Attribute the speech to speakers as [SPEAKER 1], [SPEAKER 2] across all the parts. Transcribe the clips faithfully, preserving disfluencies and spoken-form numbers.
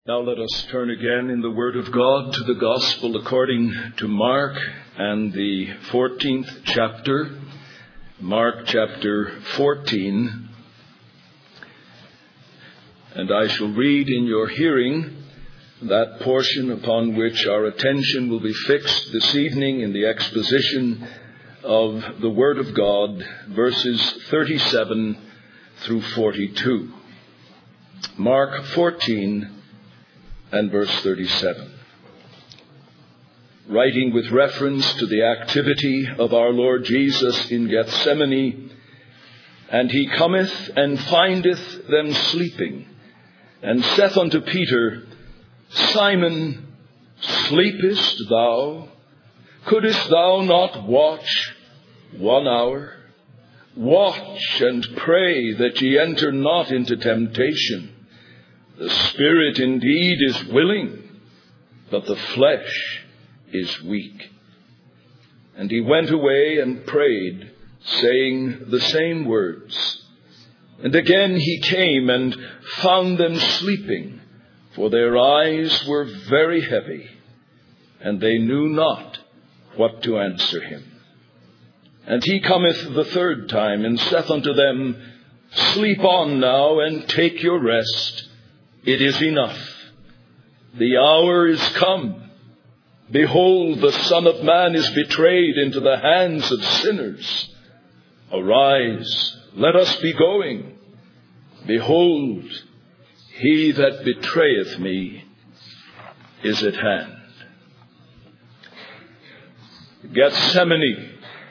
[SPEAKER 1] Now let us turn again in the Word of God to the Gospel according to Mark and the fourteenth chapter, Mark chapter fourteen. And I shall read in your hearing that portion upon which our attention will be fixed this evening in the exposition of the Word of God, verses thirty-seven through forty-two. Mark fourteen and verse thirty-seven. Writing with reference to the activity of our Lord Jesus in Gethsemane, and he cometh and findeth them sleeping, and saith unto Peter, Simon, sleepest thou? Couldest thou not watch one hour? Watch and pray that ye enter not into temptation. The spirit indeed is willing, but the flesh is weak. And he went away and prayed, saying the same words. And again he came and found them sleeping, for their eyes were very heavy, and they knew not what to answer him. And he cometh the third time, and saith unto them, Sleep on now, and take your rest. It is enough. The hour is come. Behold, the Son of Man is betrayed into the hands of sinners. Arise, let us be going. Behold, he that betrayeth me is at hand. Gethsemane,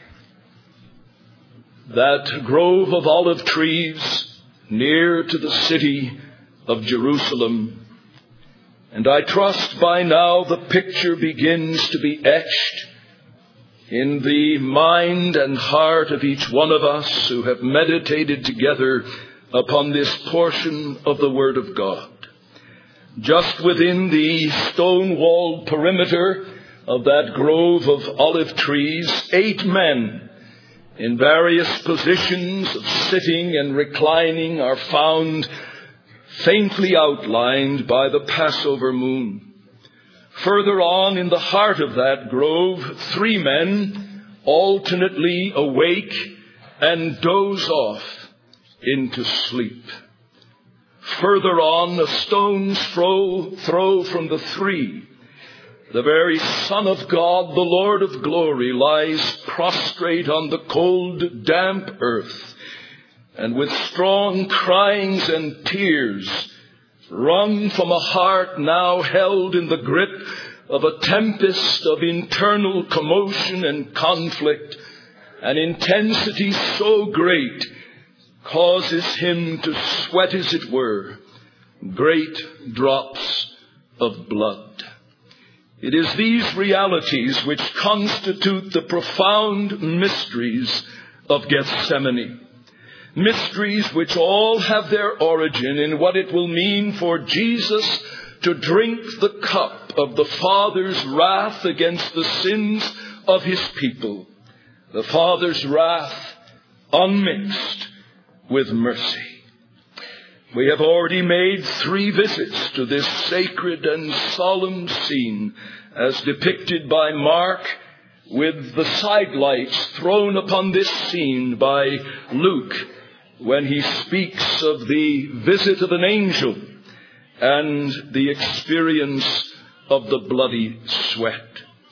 [SPEAKER 1] that grove of olive trees near to the city of Jerusalem. And I trust by now the picture begins to be etched in the mind and heart of each one of us who have meditated together upon this portion of the Word of God. Just within the stone-walled perimeter of that grove of olive trees, eight men in various positions of sitting and reclining are found faintly outlined by the Passover moon. Further on in the heart of that grove, three men alternately awake and doze off into sleep. Further on, a stone's throw, throw from the three, the very Son of God, the Lord of glory, lies prostrate on the cold, damp earth, and with strong cryings and tears, wrung from a heart now held in the grip of a tempest of internal commotion and conflict, an intensity so great causes him to sweat, as it were, great drops of blood. It is these realities which constitute the profound mysteries of Gethsemane. Mysteries which all have their origin in what it will mean for Jesus to drink the cup of the Father's wrath against the sins of his people. The Father's wrath unmixed with mercy. We have already made three visits to this sacred and solemn scene as depicted by Mark, with the sidelights thrown upon this scene by Luke when he speaks of the visit of an angel and the experience of the bloody sweat.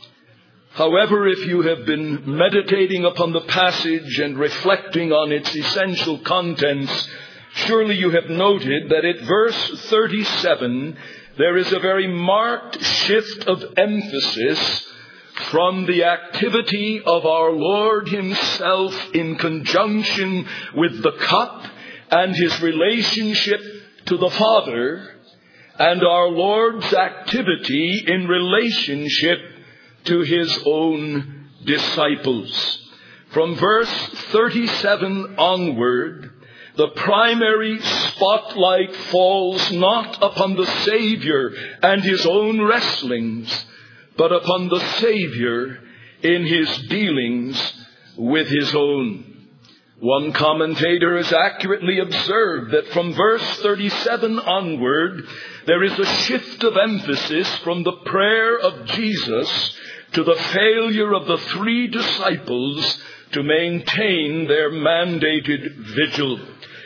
[SPEAKER 1] However, if you have been meditating upon the passage and reflecting on its essential contents, surely you have noted that at verse thirty-seven, there is a very marked shift of emphasis from the activity of our Lord himself in conjunction with the cup and his relationship to the Father, and our Lord's activity in relationship to his own disciples. From verse thirty-seven onward, the primary spotlight falls not upon the Savior and his own wrestlings, but upon the Savior in his dealings with his own. One commentator has accurately observed that from verse thirty-seven onward, there is a shift of emphasis from the prayer of Jesus to the failure of the three disciples to maintain their mandated vigil.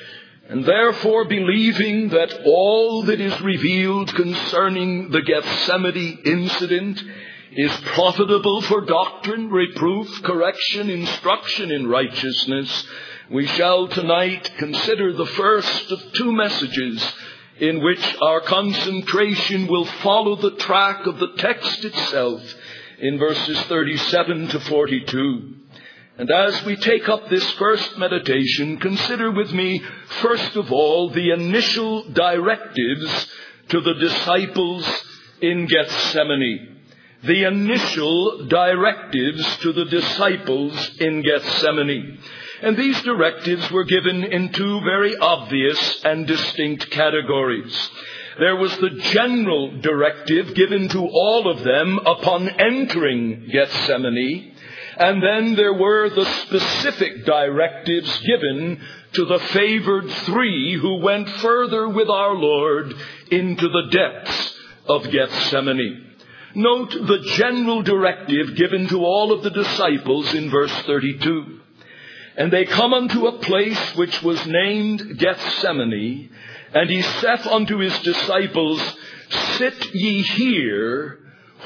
[SPEAKER 1] And therefore, believing that all that is revealed concerning the Gethsemane incident is profitable for doctrine, reproof, correction, instruction in righteousness, we shall tonight consider the first of two messages in which our concentration will follow the track of the text itself in verses thirty-seven to forty-two. And as we take up this first meditation, consider with me, first of all, the initial directives to the disciples in Gethsemane. The initial directives to the disciples in Gethsemane. And these directives were given in two very obvious and distinct categories. There was the general directive given to all of them upon entering Gethsemane, and then there were the specific directives given to the favored three who went further with our Lord into the depths of Gethsemane. Note the general directive given to all of the disciples in verse thirty-two. And they come unto a place which was named Gethsemane, and he saith unto his disciples, Sit ye here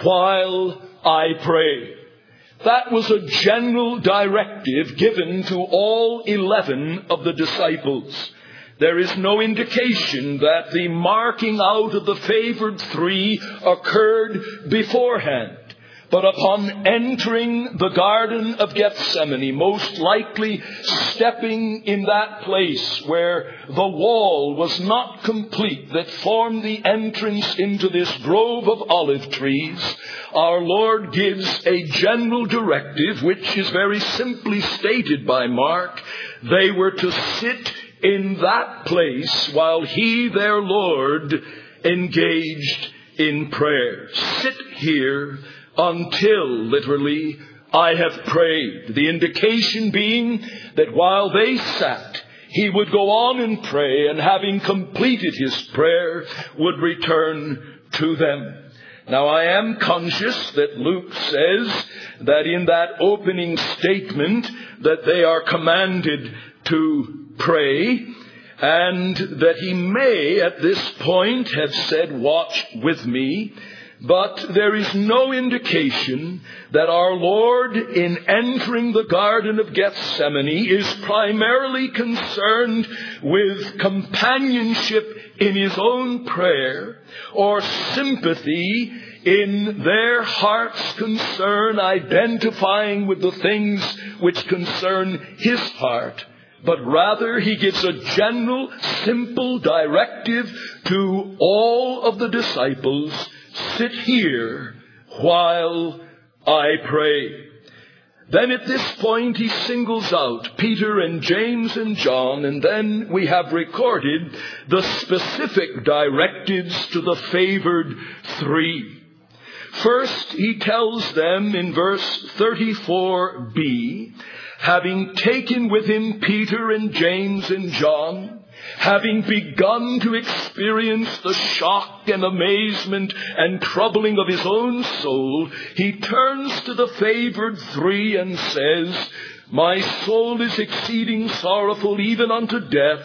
[SPEAKER 1] while I pray. That was a general directive given to all eleven of the disciples. There is no indication that the marking out of the favored three occurred beforehand. But upon entering the Garden of Gethsemane, most likely stepping in that place where the wall was not complete that formed the entrance into this grove of olive trees, our Lord gives a general directive, which is very simply stated by Mark. They were to sit in that place while he, their Lord, engaged in prayer. Sit here until, literally, I have prayed. The indication being that while they sat, he would go on and pray, and having completed his prayer, would return to them. Now, I am conscious that Luke says that in that opening statement that they are commanded to pray, and that he may at this point have said, watch with me. But there is no indication that our Lord, in entering the Garden of Gethsemane, is primarily concerned with companionship in his own prayer or sympathy in their heart's concern, identifying with the things which concern his heart. But rather, he gives a general, simple directive to all of the disciples. Sit here while I pray. Then at this point he singles out Peter and James and John, and then we have recorded the specific directives to the favored three. First, he tells them in verse thirty-four b, having taken with him Peter and James and John, having begun to experience the shock and amazement and troubling of his own soul, he turns to the favored three and says, My soul is exceeding sorrowful, even unto death.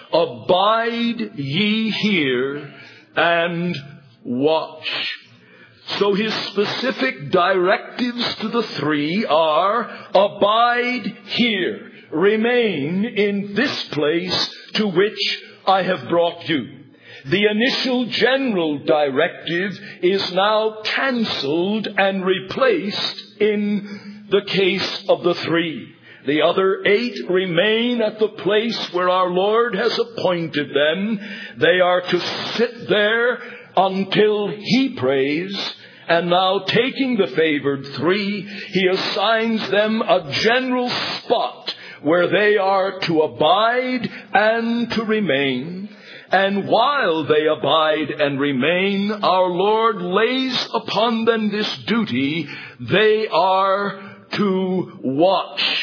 [SPEAKER 1] Abide ye here and watch. So his specific directives to the three are, abide here, remain in this place to which I have brought you. The initial general directive is now cancelled and replaced in the case of the three. The other eight remain at the place where our Lord has appointed them. They are to sit there until he prays. And now, taking the favored three, he assigns them a general spot where they are to abide and to remain. And while they abide and remain, our Lord lays upon them this duty. They are to watch.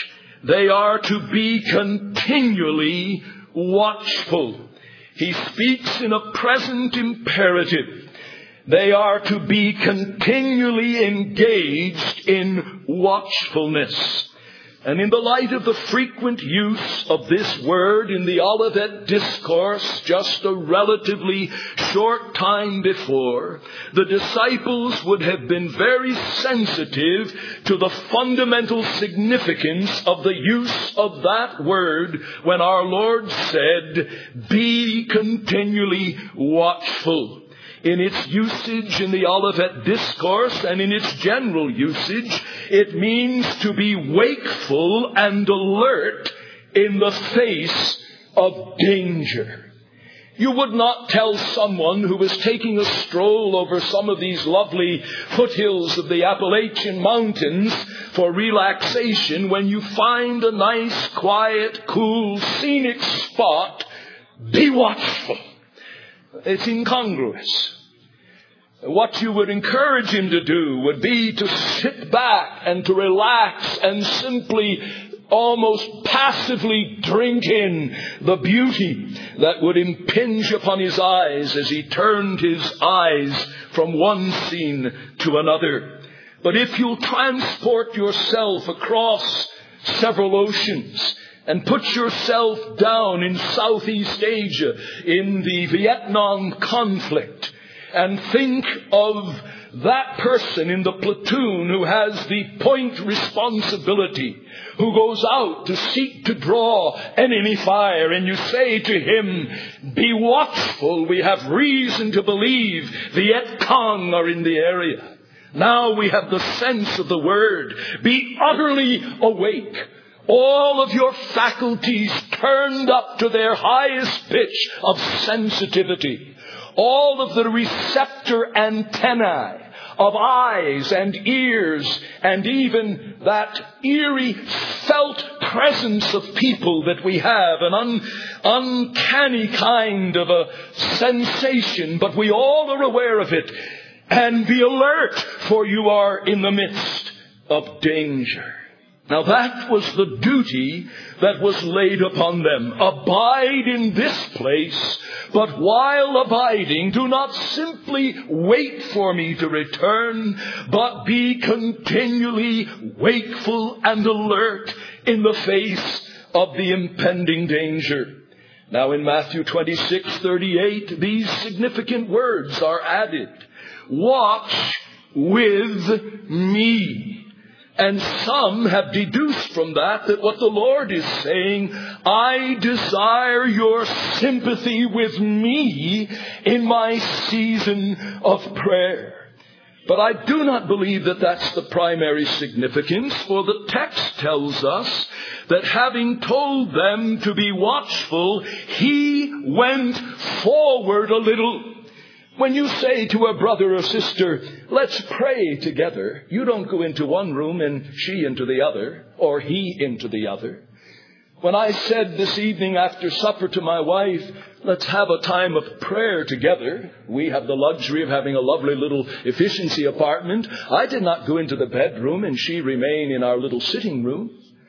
[SPEAKER 1] They are to be continually watchful. He speaks in a present imperative. They are to be continually engaged in watchfulness. And in the light of the frequent use of this word in the Olivet Discourse just a relatively short time before, the disciples would have been very sensitive to the fundamental significance of the use of that word when our Lord said, "Be continually watchful." In its usage in the Olivet Discourse and in its general usage, it means to be wakeful and alert in the face of danger. You would not tell someone who was taking a stroll over some of these lovely foothills of the Appalachian Mountains for relaxation, when you find a nice, quiet, cool, scenic spot, be watchful. It's incongruous. What you would encourage him to do would be to sit back and to relax and simply almost passively drink in the beauty that would impinge upon his eyes as he turned his eyes from one scene to another. But if you'll transport yourself across several oceans and put yourself down in Southeast Asia in the Vietnam conflict, and think of that person in the platoon who has the point responsibility, who goes out to seek to draw enemy fire, and you say to him, "Be watchful, we have reason to believe Viet Cong are in the area." Now we have the sense of the word. Be utterly awake. All of your faculties turned up to their highest pitch of sensitivity. All of the receptor antennae of eyes and ears, and even that eerie felt presence of people that we have, an un, uncanny kind of a sensation, but we all are aware of it. And be alert, for you are in the midst of danger. Now that was the duty that was laid upon them. Abide in this place, but while abiding, do not simply wait for me to return, but be continually wakeful and alert in the face of the impending danger. Now in Matthew twenty-six thirty-eight, these significant words are added. Watch with me. And some have deduced from that that what the Lord is saying, I desire your sympathy with me in my season of prayer. But I do not believe that that's the primary significance, for the text tells us that having told them to be watchful, he went forward a little. When you say to a brother or sister, let's pray together, you don't go into one room and she into the other, or he into the other. When I said this evening after supper to my wife, let's have a time of prayer together, we have the luxury of having a lovely little efficiency apartment. I did not go into the bedroom and she remain in our little sitting room.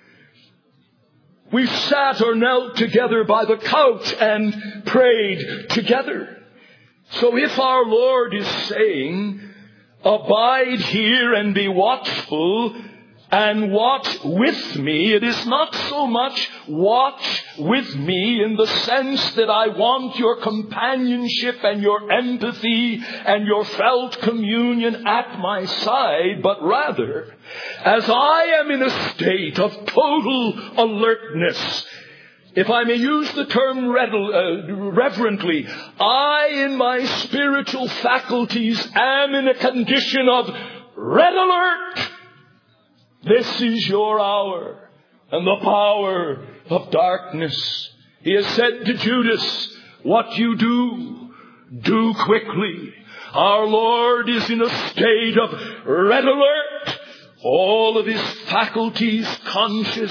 [SPEAKER 1] We sat or knelt together by the couch and prayed together. So if our Lord is saying, abide here and be watchful and watch with me, it is not so much watch with me in the sense that I want your companionship and your empathy and your felt communion at my side, but rather, as I am in a state of total alertness, if I may use the term reverently, I in my spiritual faculties am in a condition of red alert. This is your hour and the power of darkness. He has said to Judas, what you do, do quickly. Our Lord is in a state of red alert. All of his faculties conscious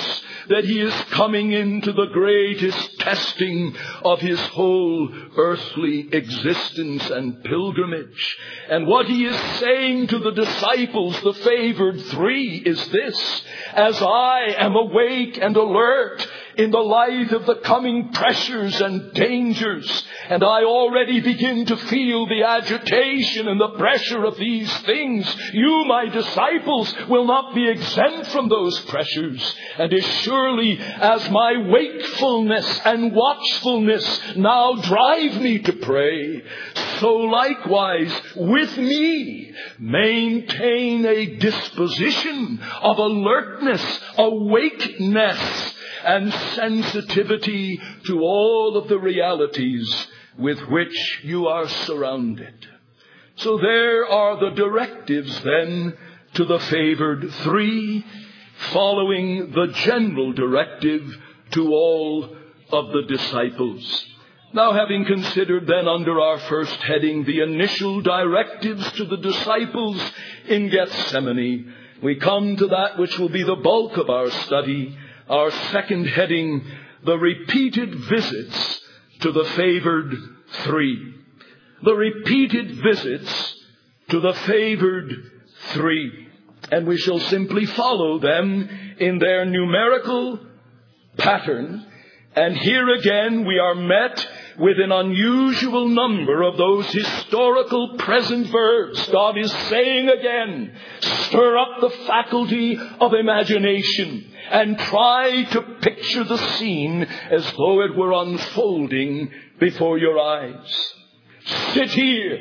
[SPEAKER 1] that he is coming into the greatest testing of his whole earthly existence and pilgrimage. And what he is saying to the disciples, the favored three, is this: as I am awake and alert in the light of the coming pressures and dangers, and I already begin to feel the agitation and the pressure of these things, you, my disciples, will not be exempt from those pressures. And as surely as my wakefulness and watchfulness now drive me to pray, so likewise with me maintain a disposition of alertness, awakeness, and sensitivity to all of the realities with which you are surrounded. So there are the directives then to the favored three, following the general directive to all of the disciples. Now, having considered then under our first heading the initial directives to the disciples in Gethsemane, we come to that which will be the bulk of our study, our second heading, the repeated visits to the favored three. The repeated visits to the favored three. And we shall simply follow them in their numerical pattern. And here again we are met with an unusual number of those historical present verbs. God is saying again, stir up the faculty of imagination and try to picture the scene as though it were unfolding before your eyes. Sit here,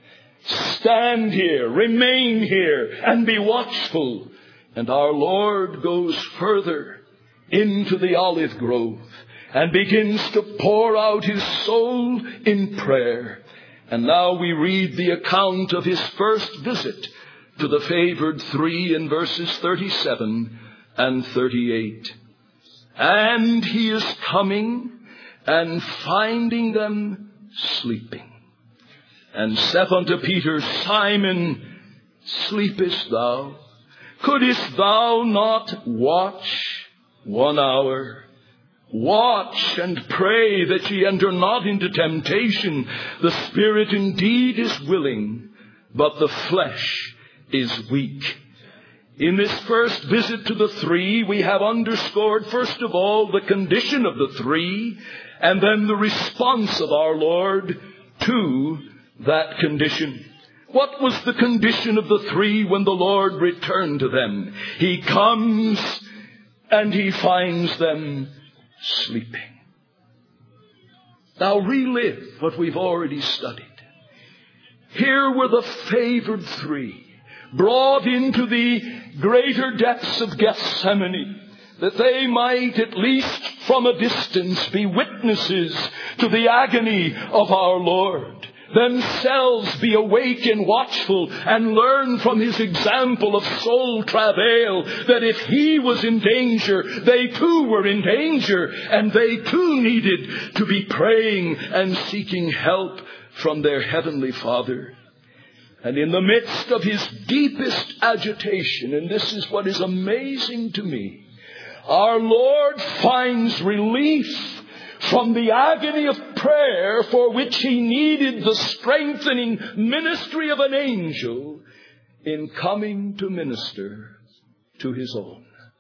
[SPEAKER 1] stand here, remain here, and be watchful. And our Lord goes further into the olive grove and begins to pour out his soul in prayer. And now we read the account of his first visit to the favored three in verses thirty-seven and thirty-eight. And he is coming and finding them sleeping, and saith unto Peter, Simon, sleepest thou? Couldest thou not watch one hour? Watch and pray that ye enter not into temptation. The spirit indeed is willing, but the flesh is weak. In this first visit to the three, we have underscored, first of all, the condition of the three, and then the response of our Lord to that condition. What was the condition of the three when the Lord returned to them? He comes and he finds them sleeping. Now relive what we've already studied. Here were the favored three, brought into the greater depths of Gethsemane, that they might, at least from a distance, be witnesses to the agony of our Lord, themselves be awake and watchful, and learn from his example of soul travail that if he was in danger, they too were in danger, and they too needed to be praying and seeking help from their heavenly Father. And in the midst of his deepest agitation, and this is what is amazing to me, our Lord finds relief from the agony of prayer for which he needed the strengthening ministry of an angel in coming to minister to his own.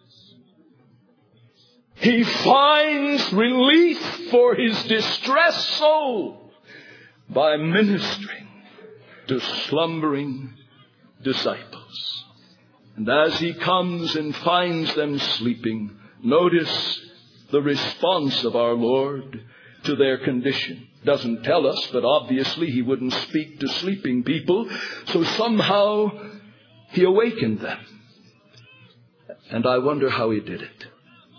[SPEAKER 1] He finds relief for his distressed soul by ministering to slumbering disciples. And as he comes and finds them sleeping, notice the response of our Lord to their condition. Doesn't tell us, but obviously he wouldn't speak to sleeping people, so somehow he awakened them. And I wonder how he did it.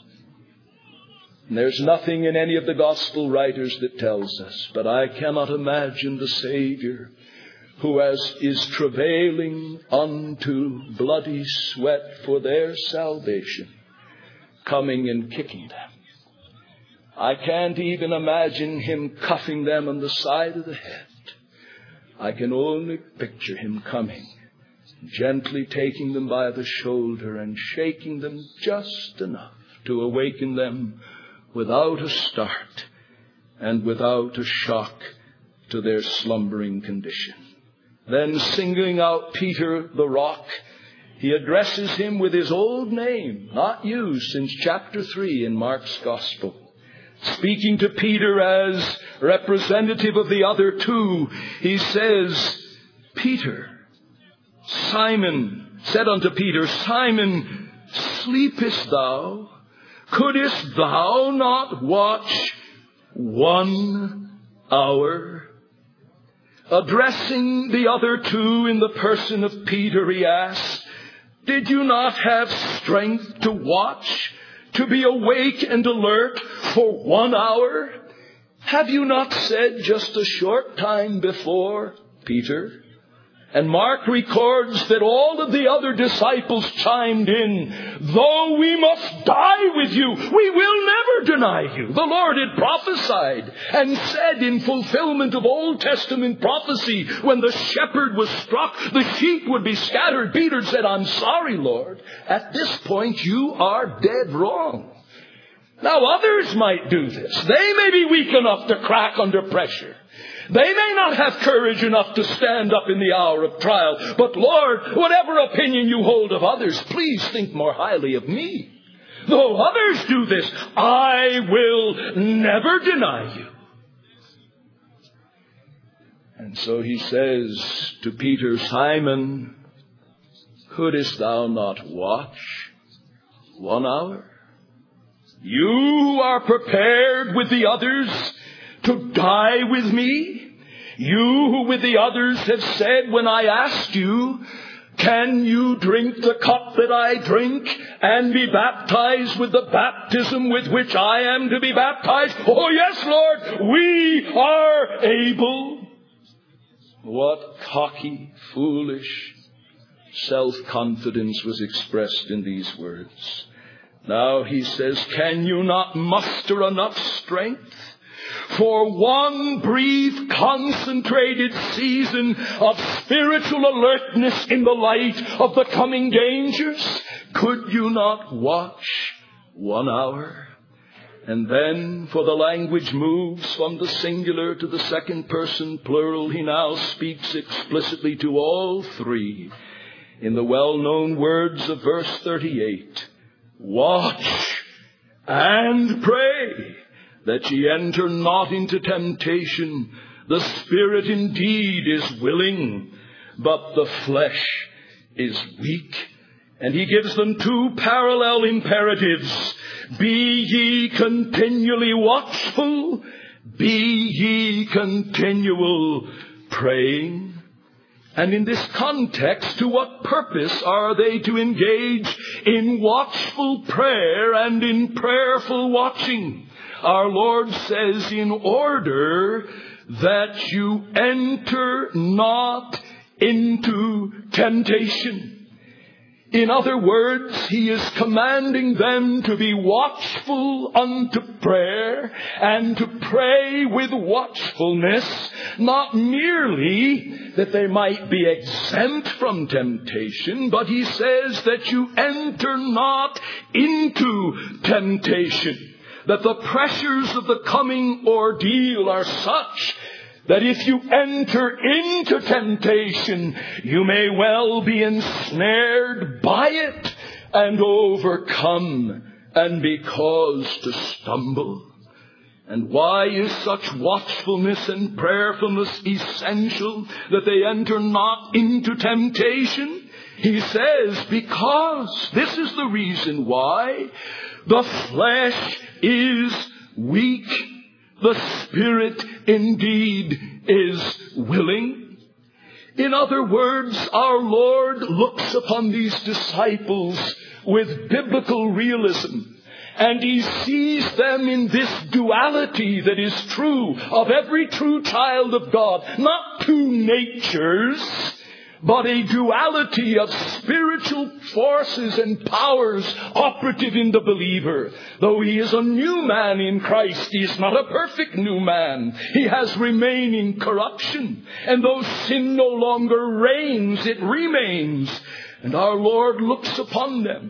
[SPEAKER 1] And there's nothing in any of the gospel writers that tells us, but I cannot imagine the Savior who as is travailing unto bloody sweat for their salvation, coming and kicking them. I can't even imagine him cuffing them on the side of the head. I can only picture him coming, gently taking them by the shoulder and shaking them just enough to awaken them without a start and without a shock to their slumbering condition. Then, singling out Peter the rock, he addresses him with his old name, not used since chapter three in Mark's Gospel. Speaking to Peter as representative of the other two, he says, Peter, Simon said unto Peter, Simon, sleepest thou? Couldest thou not watch one hour? Addressing the other two in the person of Peter, he asked, did you not have strength to watch, to be awake and alert for one hour? Have you not said just a short time before, Peter? And Mark records that all of the other disciples chimed in, though we must die with you, we will never deny you. The Lord had prophesied and said in fulfillment of Old Testament prophecy, when the shepherd was struck, the sheep would be scattered. Peter said, I'm sorry, Lord. At this point, you are dead wrong. Now, others might do this. They may be weak enough to crack under pressure. They may not have courage enough to stand up in the hour of trial. But Lord, whatever opinion you hold of others, please think more highly of me. Though others do this, I will never deny you. And so he says to Peter, Simon, couldest thou not watch one hour? You who are prepared with the others to die with me? You who with the others have said when I asked you, can you drink the cup that I drink and be baptized with the baptism with which I am to be baptized? Oh yes, Lord, we are able. What cocky, foolish self-confidence was expressed in these words. Now he says, can you not muster enough strength for one brief, concentrated season of spiritual alertness in the light of the coming dangers? Could you not watch one hour? And then, for the language moves from the singular to the second person plural, he now speaks explicitly to all three in the well-known words of verse thirty-eight. Watch and pray, that ye enter not into temptation. The spirit indeed is willing, but the flesh is weak. And he gives them two parallel imperatives. Be ye continually watchful. Be ye continual praying. And in this context, to what purpose are they to engage in watchful prayer and in prayerful watching? Our Lord says, in order that you enter not into temptation. In other words, he is commanding them to be watchful unto prayer and to pray with watchfulness, not merely that they might be exempt from temptation, but he says that you enter not into temptation. That the pressures of the coming ordeal are such that if you enter into temptation, you may well be ensnared by it and overcome and be caused to stumble. And why is such watchfulness and prayerfulness essential, that they enter not into temptation? He says, because this is the reason why. The flesh is weak. The spirit indeed is willing. In other words, our Lord looks upon these disciples with biblical realism, and he sees them in this duality that is true of every true child of God. Not two natures, but a duality of spiritual forces and powers operative in the believer. Though he is a new man in Christ, he is not a perfect new man. He has remaining corruption. And though sin no longer reigns, it remains. And our Lord looks upon them.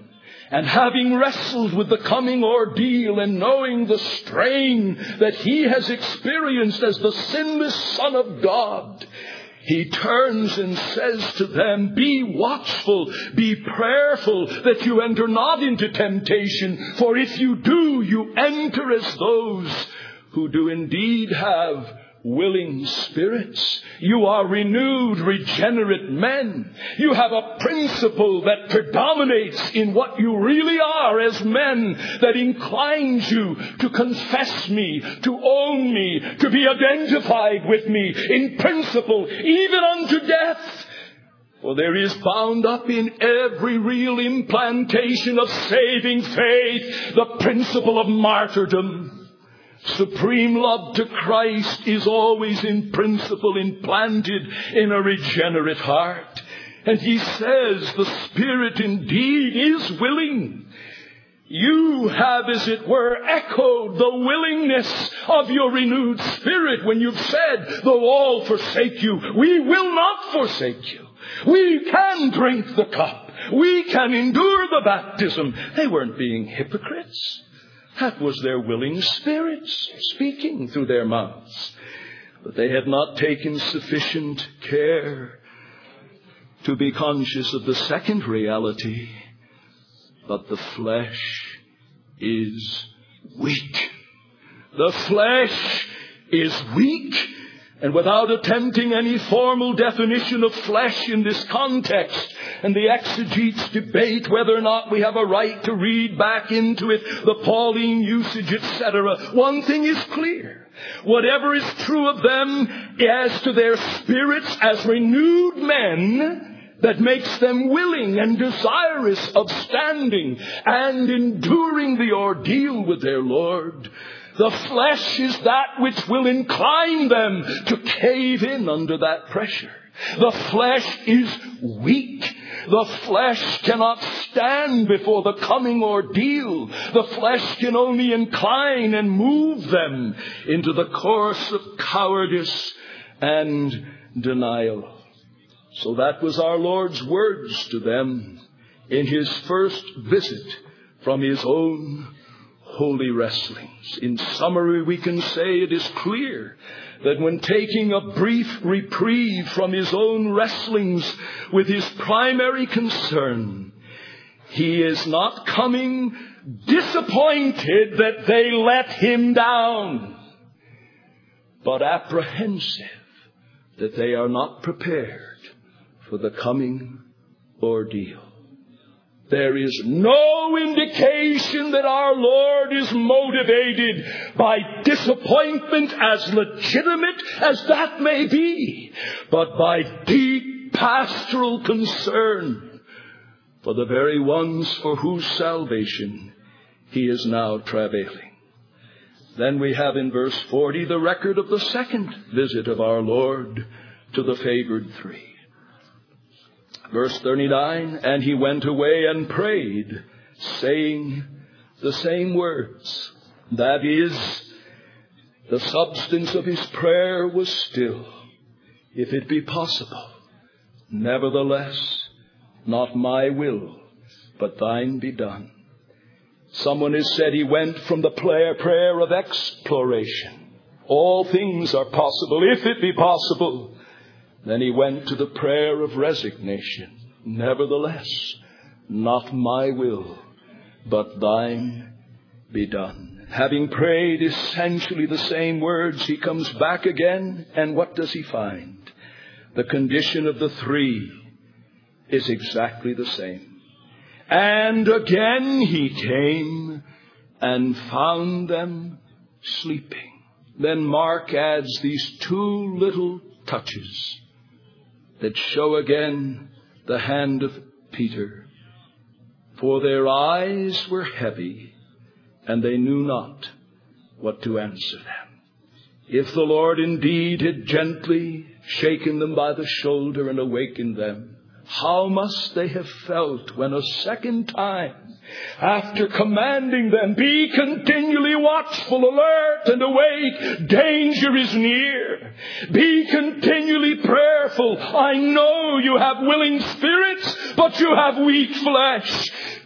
[SPEAKER 1] And having wrestled with the coming ordeal and knowing the strain that he has experienced as the sinless Son of God, he turns and says to them, be watchful, be prayerful, that you enter not into temptation. For if you do, you enter as those who do indeed have willing spirits. You are renewed, regenerate men. You have a principle that predominates in what you really are as men, that inclines you to confess me, to own me, to be identified with me in principle, even unto death. For there is bound up in every real implantation of saving faith the principle of martyrdom. Supreme love to Christ is always in principle implanted in a regenerate heart. And he says the Spirit indeed is willing. You have, as it were, echoed the willingness of your renewed spirit when you've said, though all forsake you, we will not forsake you. We can drink the cup. We can endure the baptism. They weren't being hypocrites. That was their willing spirits speaking through their mouths. But they had not taken sufficient care to be conscious of the second reality. But the flesh is weak. The flesh is weak. And without attempting any formal definition of flesh in this context, and the exegetes debate whether or not we have a right to read back into it the Pauline usage, et cetera, one thing is clear. Whatever is true of them as to their spirits as renewed men, that makes them willing and desirous of standing and enduring the ordeal with their Lord. The flesh is that which will incline them to cave in under that pressure. The flesh is weak. The flesh cannot stand before the coming ordeal. The flesh can only incline and move them into the course of cowardice and denial. So that was our Lord's words to them in his first visit from his own holy wrestlings. In summary, we can say it is clear that when taking a brief reprieve from his own wrestlings with his primary concern, he is not coming disappointed that they let him down, but apprehensive that they are not prepared for the coming ordeal. There is no indication that our Lord is motivated by disappointment, as legitimate as that may be, but by deep pastoral concern for the very ones for whose salvation he is now travailing. Then we have in verse forty the record of the second visit of our Lord to the favored three. Verse thirty-nine, and he went away and prayed, saying the same words. That is, the substance of his prayer was still, if it be possible, nevertheless, not my will, but thine be done. Someone has said he went from the prayer, prayer of exploration. All things are possible, if it be possible. Then he went to the prayer of resignation. Nevertheless, not my will, but thine be done. Having prayed essentially the same words, he comes back again, and what does he find? The condition of the three is exactly the same. And again he came and found them sleeping. Then Mark adds these two little touches that show again the hand of Peter. For their eyes were heavy, and they knew not what to answer them. If the Lord indeed had gently shaken them by the shoulder and awakened them, how must they have felt when a second time, after commanding them, be continually watchful, alert, and awake, danger is near. Be continually prayerful. I know you have willing spirits, but you have weak flesh.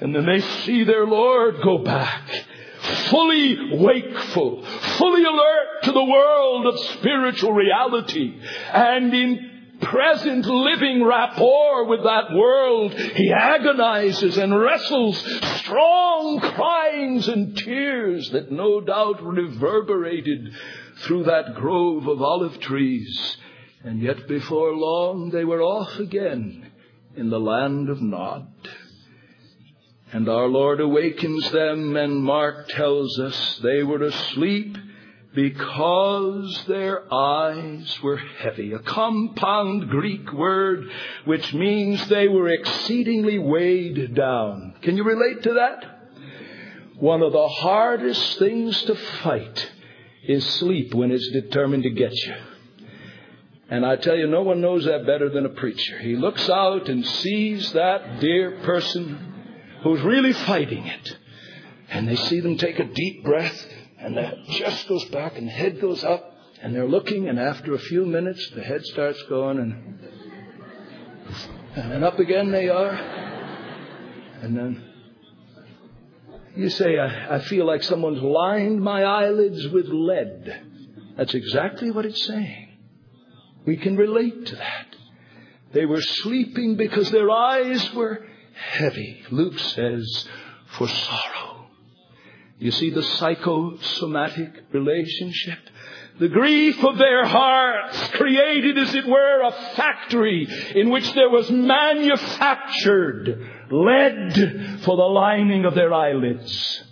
[SPEAKER 1] And then they see their Lord go back, fully wakeful, fully alert to the world of spiritual reality, and in present living rapport with that world, he agonizes and wrestles, strong cryings and tears that no doubt reverberated through that grove of olive trees. And yet before long they were off again in the land of Nod. And our Lord awakens them, and Mark tells us they were asleep because their eyes were heavy. A compound Greek word which means they were exceedingly weighed down. Can you relate to that? One of the hardest things to fight is sleep when it's determined to get you. And I tell you, no one knows that better than a preacher. He looks out and sees that dear person who's really fighting it. And they see them take a deep breath, and the chest goes back and the head goes up, and they're looking, and after a few minutes the head starts going, and and then up again they are. And then you say, I, I feel like someone's lined my eyelids with lead. That's exactly what it's saying. We can relate to that. They were sleeping because their eyes were heavy. Luke says, for sorrow. You see the psychosomatic relationship? The grief of their hearts created, as it were, a factory in which there was manufactured lead for the lining of their eyelids.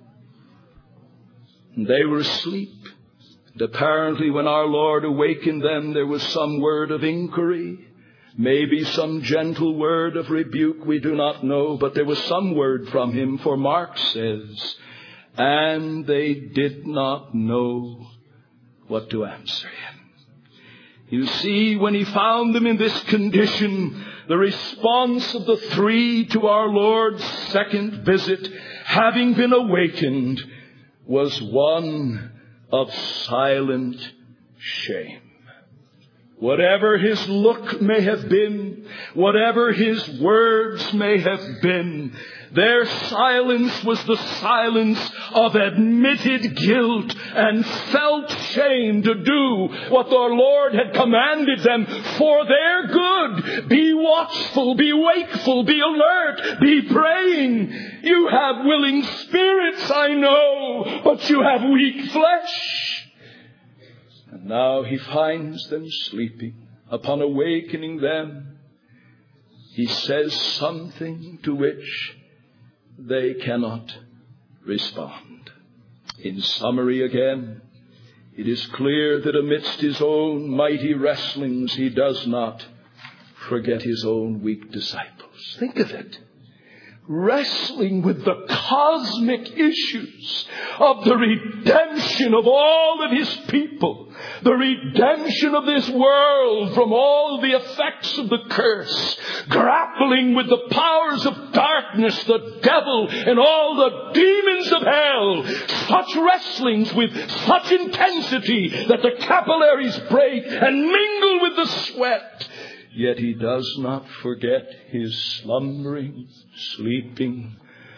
[SPEAKER 1] And they were asleep. And apparently when our Lord awakened them, there was some word of inquiry. Maybe some gentle word of rebuke, we do not know. But there was some word from him, for Mark says, and they did not know what to answer him. You see, when he found them in this condition, the response of the three to our Lord's second visit, having been awakened, was one of silent shame. Whatever his look may have been, whatever his words may have been, their silence was the silence of admitted guilt and felt shame to do what our Lord had commanded them for their good. Be watchful, be wakeful, be alert, be praying. You have willing spirits, I know, but you have weak flesh. And now he finds them sleeping. Upon awakening them, he says something to which they cannot respond. In summary again, it is clear that amidst his own mighty wrestlings, he does not forget his own weak disciples. Think of it. Wrestling with the cosmic issues of the redemption of all of his people, the redemption of this world from all the effects of the curse, grappling with the powers of darkness, the devil, and all the demons of hell, such wrestlings with such intensity that the capillaries break and mingle with the sweat. Yet he does not forget his slumbering, sleeping,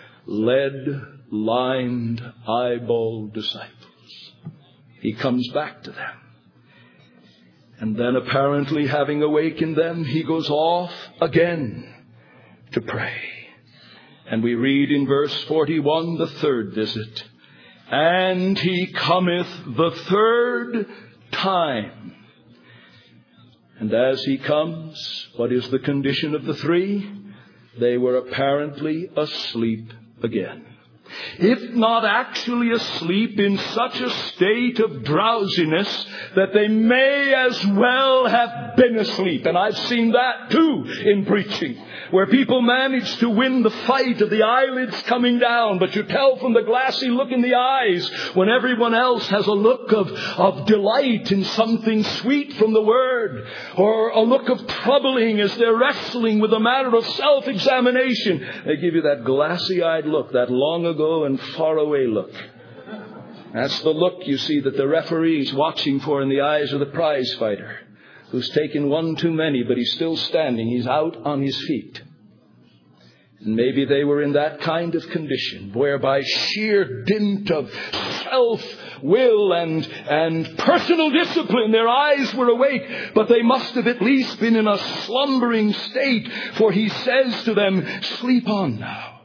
[SPEAKER 1] lead-lined, eyeball disciples. He comes back to them. And then apparently having awakened them, he goes off again to pray. And we read in verse forty-one, the third visit. And he cometh the third time. And as he comes, what is the condition of the three? They were apparently asleep again. If not actually asleep, in such a state of drowsiness that they may as well have been asleep. And I've seen that too in preaching, where people manage to win the fight of the eyelids coming down, but you tell from the glassy look in the eyes when everyone else has a look of, of delight in something sweet from the Word, or a look of troubling as they're wrestling with a matter of self-examination. They give you that glassy-eyed look, that long ago and far away look. That's the look, you see, that the referee's watching for in the eyes of the prize fighter, who's taken one too many, but he's still standing. He's out on his feet. And maybe they were in that kind of condition where by sheer dint of self-will and, and personal discipline their eyes were awake, but they must have at least been in a slumbering state, for he says to them, sleep on now.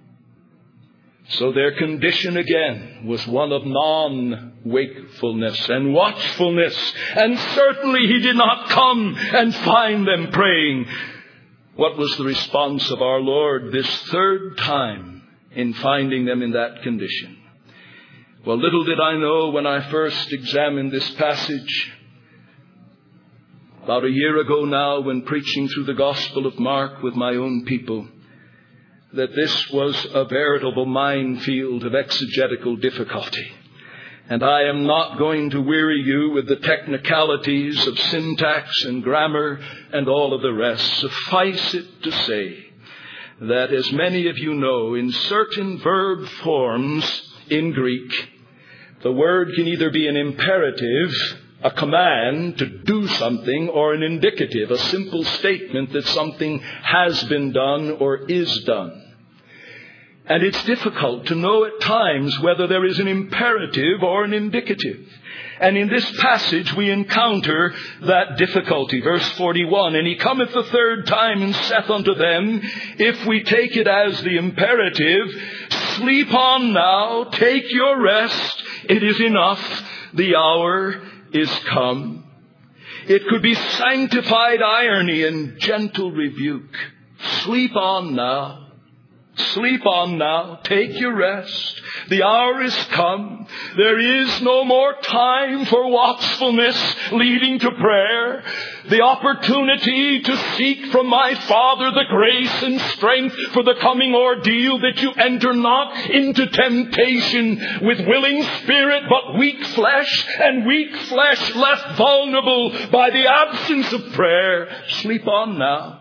[SPEAKER 1] So their condition again was one of non-wakefulness and watchfulness, and certainly he did not come and find them praying. What was the response of our Lord this third time in finding them in that condition? Well, little did I know when I first examined this passage about a year ago now, when preaching through the Gospel of Mark with my own people, that this was a veritable minefield of exegetical difficulty. And I am not going to weary you with the technicalities of syntax and grammar and all of the rest. Suffice it to say that, as many of you know, in certain verb forms in Greek, the word can either be an imperative, a command to do something, or an indicative, a simple statement that something has been done or is done. And it's difficult to know at times whether there is an imperative or an indicative. And in this passage we encounter that difficulty. Verse forty-one, and he cometh the third time and saith unto them, if we take it as the imperative, sleep on now, take your rest, it is enough, the hour is come. It could be sanctified irony and gentle rebuke. Sleep on now. Sleep on now. Take your rest. The hour is come. There is no more time for watchfulness leading to prayer. The opportunity to seek from my Father the grace and strength for the coming ordeal, that you enter not into temptation with willing spirit but weak flesh, and weak flesh left vulnerable by the absence of prayer. Sleep on now.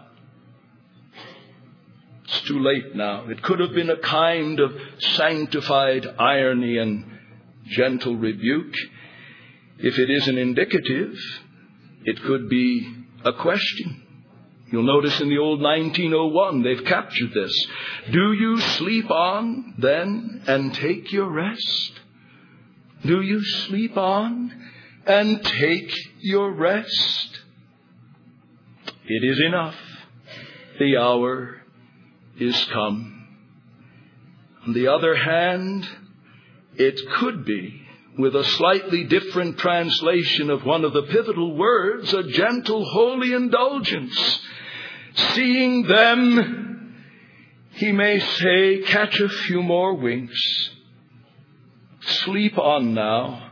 [SPEAKER 1] It's too late now. It could have been a kind of sanctified irony and gentle rebuke. If it is an indicative, it could be a question. You'll notice in the old nineteen oh one, they've captured this. Do you sleep on then and take your rest? Do you sleep on and take your rest? It is enough. The hour is come. On the other hand, it could be, with a slightly different translation of one of the pivotal words, a gentle holy indulgence. Seeing them, he may say, catch a few more winks. Sleep on now.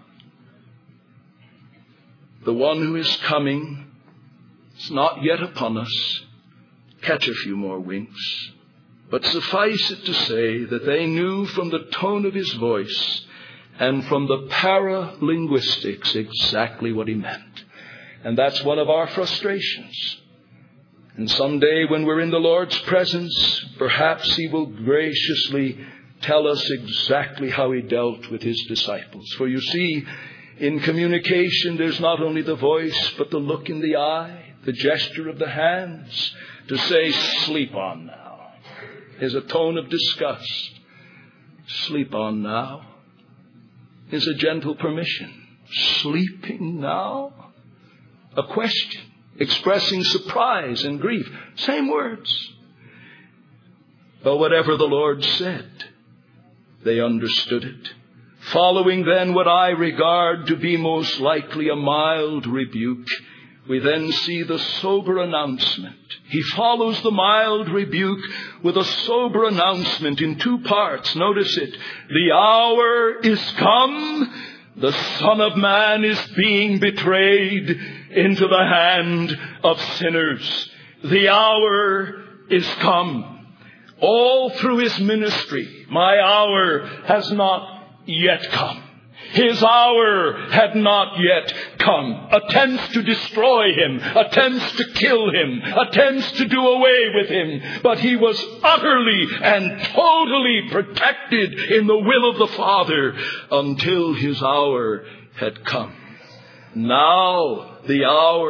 [SPEAKER 1] The one who is coming is not yet upon us. Catch a few more winks. But suffice it to say that they knew from the tone of his voice and from the paralinguistics exactly what he meant. And that's one of our frustrations. And someday when we're in the Lord's presence, perhaps he will graciously tell us exactly how he dealt with his disciples. For you see, in communication, there's not only the voice, but the look in the eye, the gesture of the hands, to say, sleep on now, is a tone of disgust. Sleep on now is a gentle permission. Sleeping now? A question expressing surprise and grief. Same words. But whatever the Lord said, they understood it. Following then what I regard to be most likely a mild rebuke, we then see the sober announcement. He follows the mild rebuke with a sober announcement in two parts. Notice it. The hour is come. The Son of Man is being betrayed into the hand of sinners. The hour is come. All through his ministry, my hour has not yet come. His hour had not yet come. Attempts to destroy him, attempts to kill him, attempts to do away with him. But he was utterly and totally protected in the will of the Father until his hour had come. Now the hour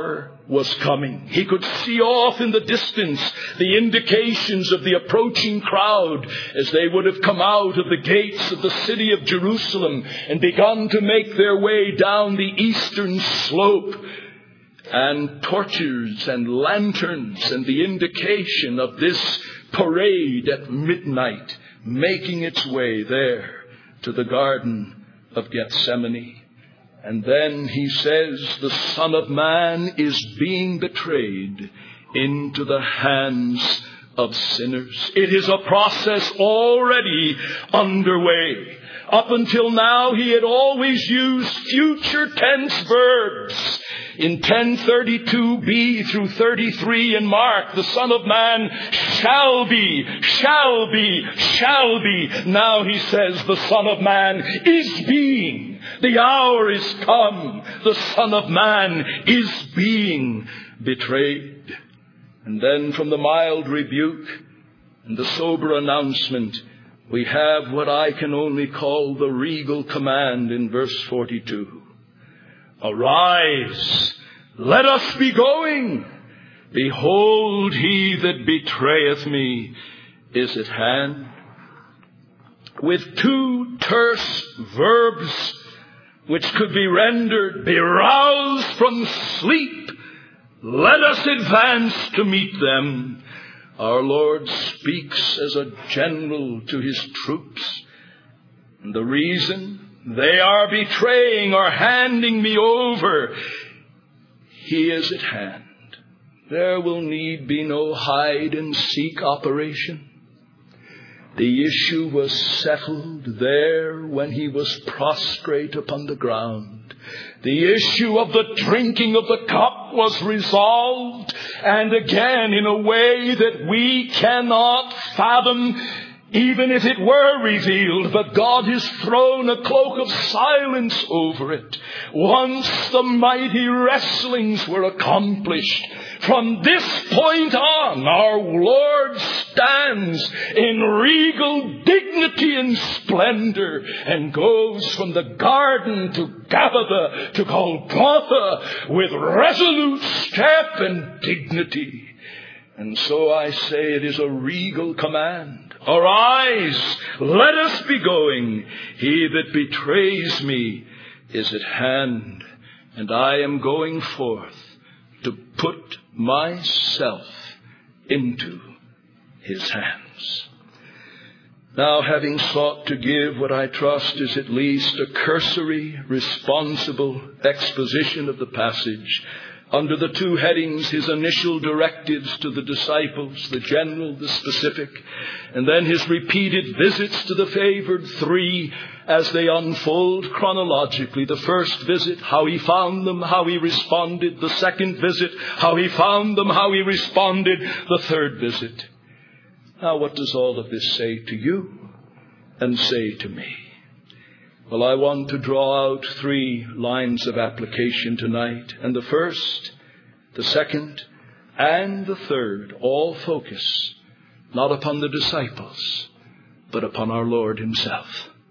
[SPEAKER 1] was coming. He could see off in the distance the indications of the approaching crowd as they would have come out of the gates of the city of Jerusalem and begun to make their way down the eastern slope. And torches and lanterns and the indication of this parade at midnight making its way there to the Garden of Gethsemane. And then he says the Son of Man is being betrayed into the hands of sinners. It is a process already underway. Up until now, he had always used future tense verbs. In ten thirty-two b through thirty-three in Mark, the Son of Man shall be, shall be, shall be. Now he says the Son of Man is being. The hour is come. The Son of Man is being betrayed. And then from the mild rebuke and the sober announcement, we have what I can only call the regal command in verse forty-two. Arise, let us be going. Behold, he that betrayeth me is at hand. With two terse verbs which could be rendered, be roused from sleep, let us advance to meet them. Our Lord speaks as a general to his troops. And the reason? They are betraying or handing me over. He is at hand. There will need be no hide and seek operation. The issue was settled there when he was prostrate upon the ground. The issue of the drinking of the cup was resolved, and again in a way that we cannot fathom, even if it were revealed, but God has thrown a cloak of silence over it. Once the mighty wrestlings were accomplished, from this point on, our Lord stands in regal dignity and splendor and goes from the garden to Gabbatha to Golgotha with resolute step and dignity. And so I say it is a regal command. Arise, let us be going. He that betrays me is at hand, and I am going forth to put myself into his hands. Now, having sought to give what I trust is at least a cursory, responsible exposition of the passage, under the two headings, his initial directives to the disciples, the general, the specific, and then his repeated visits to the favored three as they unfold chronologically. The first visit, how he found them, how he responded. The second visit, how he found them, how he responded. The third visit. Now, what does all of this say to you and say to me? Well, I want to draw out three lines of application tonight. And the first, the second, and the third all focus not upon the disciples, but upon our Lord himself.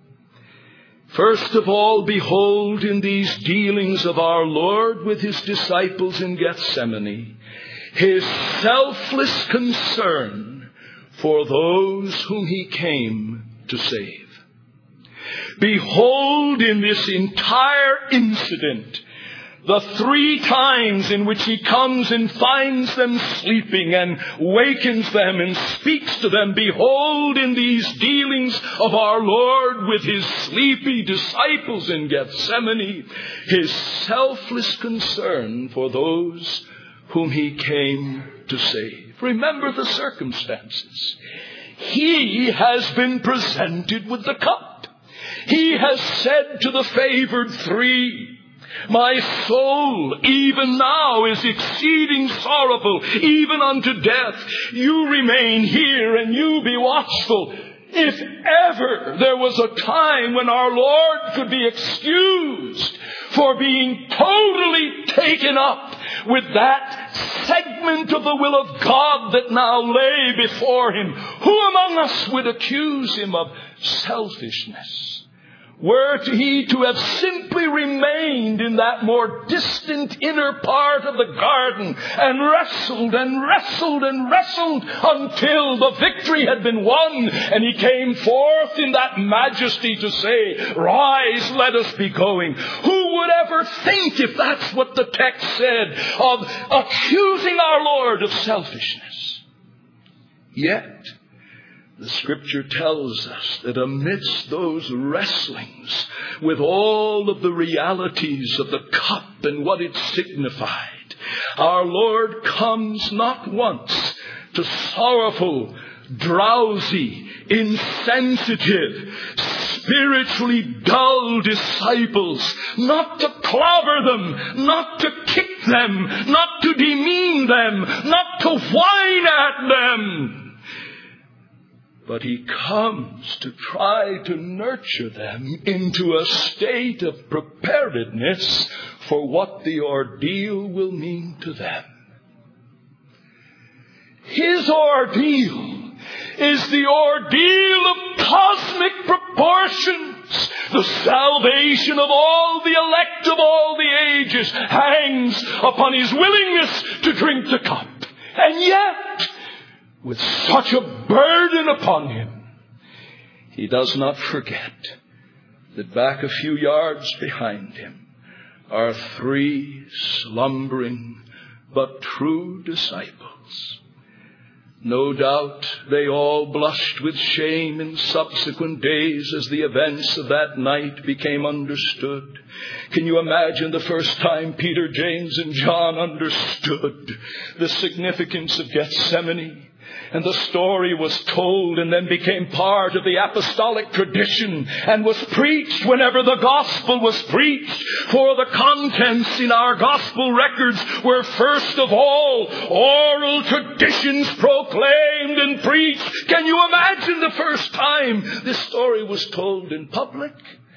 [SPEAKER 1] First of all, behold in these dealings of our Lord with his disciples in Gethsemane, his selfless concern for those whom he came to save. Behold in this entire incident the three times in which he comes and finds them sleeping and wakens them and speaks to them. Behold in these dealings of our Lord with his sleepy disciples in Gethsemane, his selfless concern for those whom he came to save. Remember the circumstances. He has been presented with the cup. He has said to the favored three, my soul even now is exceeding sorrowful, even unto death. You remain here and you be watchful. If ever there was a time when our Lord could be excused for being totally taken up with that segment of the will of God that now lay before him, who among us would accuse him of selfishness Were he to have simply remained in that more distant inner part of the garden and wrestled and wrestled and wrestled until the victory had been won and he came forth in that majesty to say, "Rise, let us be going," who would ever think, if that's what the text said, of accusing our Lord of selfishness? Yet, the Scripture tells us that amidst those wrestlings with all of the realities of the cup and what it signified, our Lord comes not once to sorrowful, drowsy, insensitive, spiritually dull disciples, not to clobber them, not to kick them, not to demean them, not to whine at them. But he comes to try to nurture them into a state of preparedness for what the ordeal will mean to them. His ordeal is the ordeal of cosmic proportions. The salvation of all the elect of all the ages hangs upon his willingness to drink the cup. And yet, with such a burden upon him, he does not forget that back a few yards behind him are three slumbering but true disciples. No doubt they all blushed with shame in subsequent days as the events of that night became understood. Can you imagine the first time Peter, James, and John understood the significance of Gethsemane? And the story was told and then became part of the apostolic tradition and was preached whenever the gospel was preached. For the contents in our gospel records were first of all oral traditions proclaimed and preached. Can you imagine the first time this story was told in public?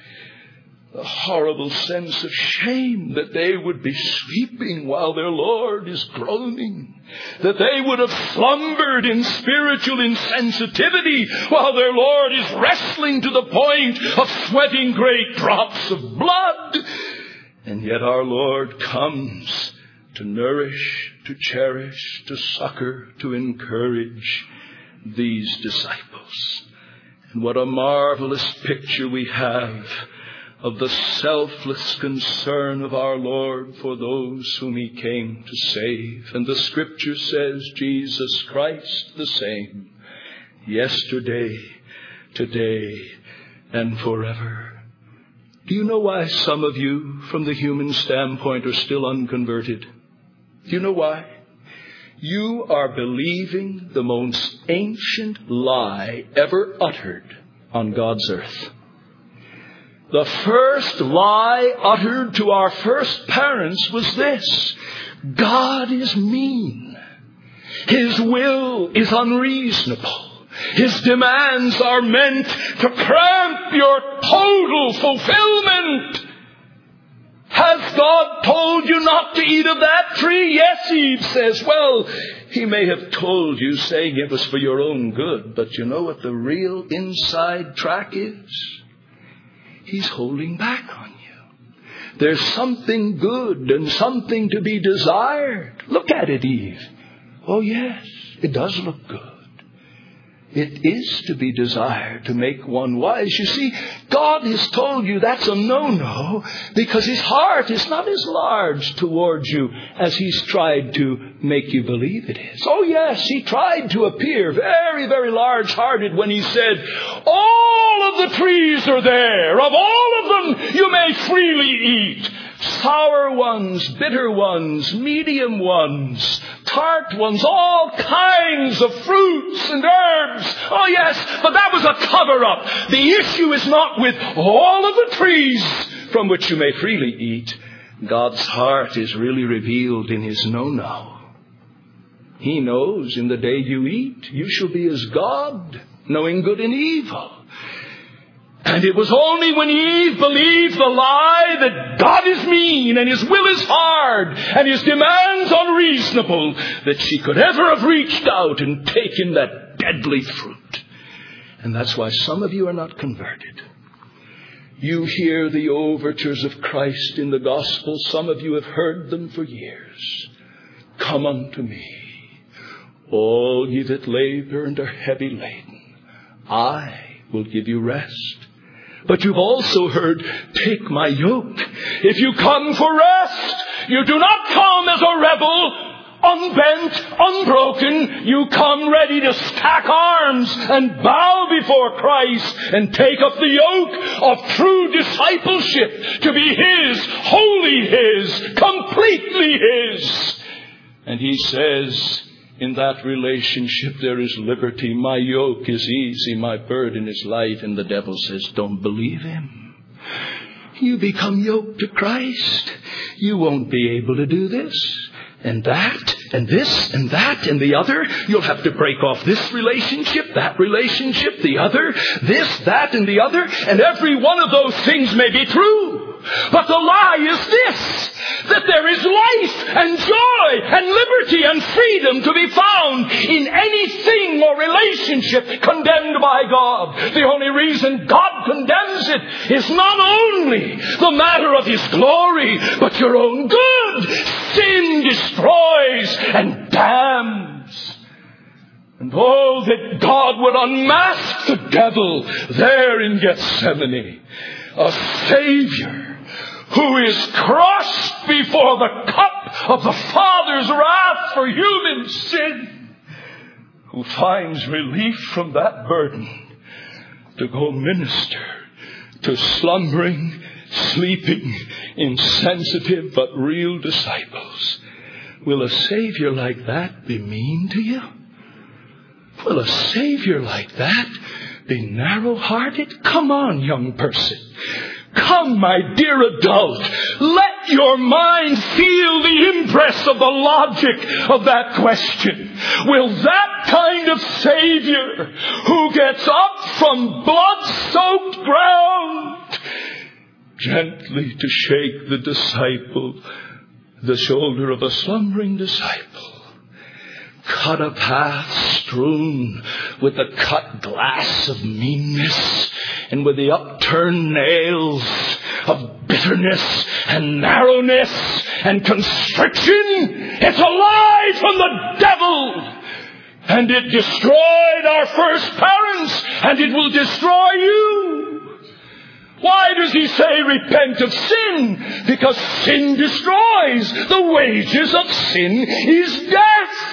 [SPEAKER 1] The horrible sense of shame that they would be sleeping while their Lord is groaning. That they would have slumbered in spiritual insensitivity while their Lord is wrestling to the point of sweating great drops of blood. And yet our Lord comes to nourish, to cherish, to succor, to encourage these disciples. And what a marvelous picture we have of the selfless concern of our Lord for those whom he came to save. And the Scripture says, Jesus Christ the same, yesterday, today, and forever. Do you know why some of you, from the human standpoint, are still unconverted? Do you know why? You are believing the most ancient lie ever uttered on God's earth. The first lie uttered to our first parents was this: God is mean. His will is unreasonable. His demands are meant to cramp your total fulfillment. Has God told you not to eat of that tree? Yes, Eve says. Well, he may have told you, saying it was for your own good, but you know what the real inside track is? He's holding back on you. There's something good and something to be desired. Look at it, Eve. Oh, yes, it does look good. It is to be desired to make one wise. You see, God has told you that's a no-no because his heart is not as large towards you as he's tried to make you believe it is. Oh, yes, he tried to appear very, very large-hearted when he said, all of the trees are there. Of all of them you may freely eat. Sour ones, bitter ones, medium ones, tart ones, all kinds of fruits and herbs. Oh yes, but that was a cover-up. The issue is not with all of the trees from which you may freely eat. God's heart is really revealed in his no-no. He knows in the day you eat, you shall be as God, knowing good and evil. And it was only when Eve believed the lie that God is mean and his will is hard and his demands unreasonable that she could ever have reached out and taken that deadly fruit. And that's why some of you are not converted. You hear the overtures of Christ in the gospel. Some of you have heard them for years. Come unto me, all ye that labor and are heavy laden. I will give you rest. But you've also heard, take my yoke. If you come for rest, you do not come as a rebel, unbent, unbroken. You come ready to stack arms and bow before Christ and take up the yoke of true discipleship to be His, wholly His, completely His. And He says, in that relationship there is liberty. My yoke is easy, my burden is light. And the devil says, don't believe him. You become yoked to Christ. You won't be able to do this and that and this and that and the other. You'll have to break off this relationship, that relationship, the other, this, that, and the other. And every one of those things may be true. But the lie is this, that there is life and joy and liberty and freedom to be found in anything or relationship condemned by God. The only reason God condemns it is not only the matter of His glory, but your own good. Sin destroys and damns. And oh, that God would unmask the devil there in Gethsemane, a Savior who is crushed before the cup of the Father's wrath for human sin, who finds relief from that burden to go minister to slumbering, sleeping, insensitive, but real disciples. Will a Savior like that be mean to you? Will a Savior like that be narrow-hearted? Come on, young person. Come, my dear adult, let your mind feel the impress of the logic of that question. Will that kind of Savior who gets up from blood-soaked ground gently to shake the disciple, the shoulder of a slumbering disciple, cut a path strewn with the cut glass of meanness and with the upturned nails of bitterness and narrowness and constriction? It's a lie from the devil. And it destroyed our first parents, and it will destroy you. Why does he say repent of sin? Because sin destroys. The wages of sin is death.